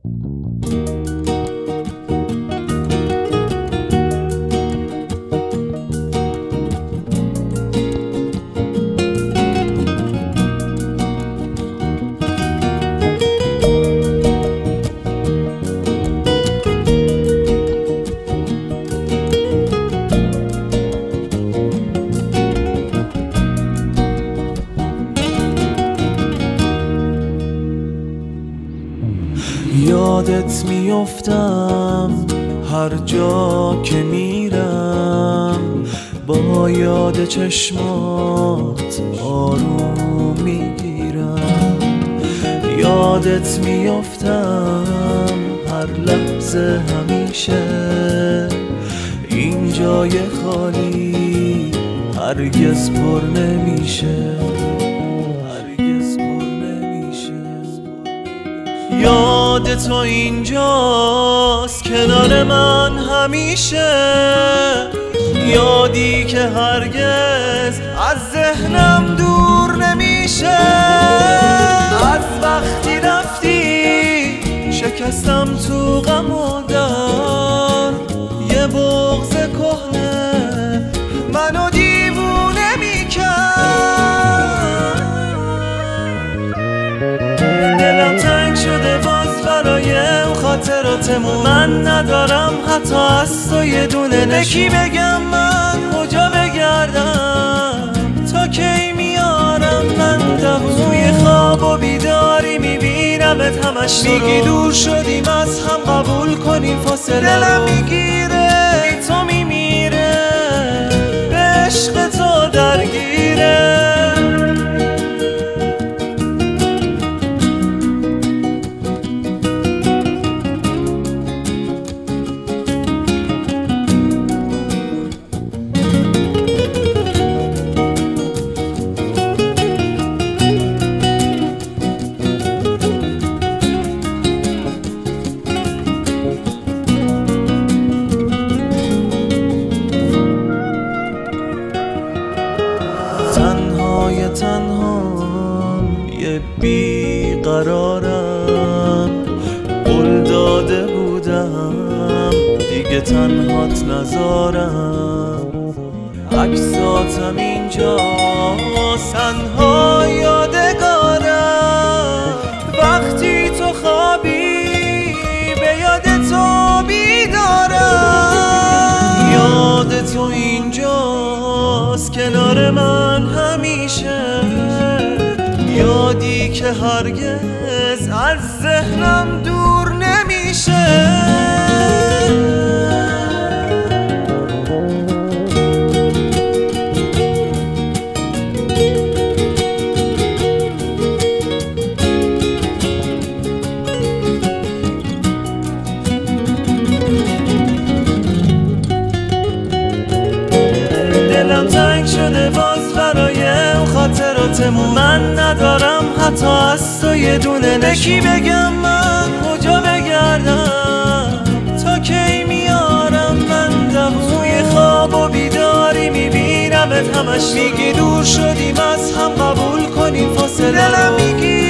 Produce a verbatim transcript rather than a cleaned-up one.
یادت میافتم هر جا که میرم، با یاد چشمات آروم میگیرم. یادت میافتم هر لحظه همیشه، این جای خالی هرگز پر نمیشه، هرگز پر نمیشه. یاد تو اینجاست کنار من همیشه، یادی که هرگز از ذهنم دور نمیشه. از وقتی رفتی شکستم تو غم و درد، یه بغض کهنه منو دیوونه میکرد. دلم تنگ شده باز برای اون خاطراتمون، من ندارم حتی از تو یه دونه نشون. به کی بگم من کجا بگردم، تا کی میارم من دوون. توی خواب و بیداری میبینمت همش تو رو، میگی دور شدیم از هم قبول کنیم فاصله رو. دلم میگیره بی تو میمیره، به عشق تو درگیره. تنهای تنهام یه بیقرارم، قول داده بودم دیگه تنهات نذارم. عکساتم اینجا تنها یادگارم، وقتی تو خوابی به یاد تو بیدارم. یاد تو اینجاست کنار من همیشه، یادی که هرگز از ذهنم دور نمیشه. دلم تنگ شده باز برای اون خاطراتمون، من ندارم حتی از تو یه دونه نشون. به کی بگم من کجا بگردم، تا کی میارم من دوون. توی خواب و بیداری میبینمت همش، میگی دور شدیم از هم قبول کنیم فاصله رو. دلم میگی